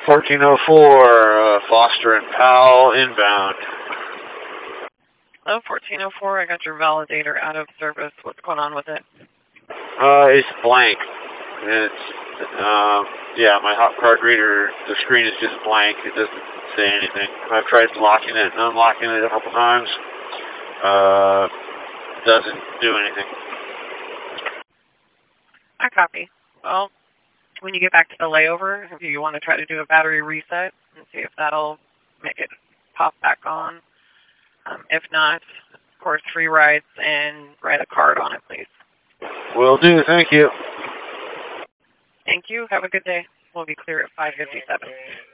1404, Foster and Powell inbound. Hello, 1404. I got your validator out of service. What's going on with it? It's blank. It's, yeah, my hot card reader, the screen is just blank. It doesn't say anything. I've tried locking it and unlocking it a couple times. Doesn't do anything. I copy. Well, when you get back to the layover, if you want to try to do a battery reset and see if that'll make it pop back on. If not, of course, free rides and write a card on it, please. Will do. Thank you. Thank you. Have a good day. We'll be clear at 5:57.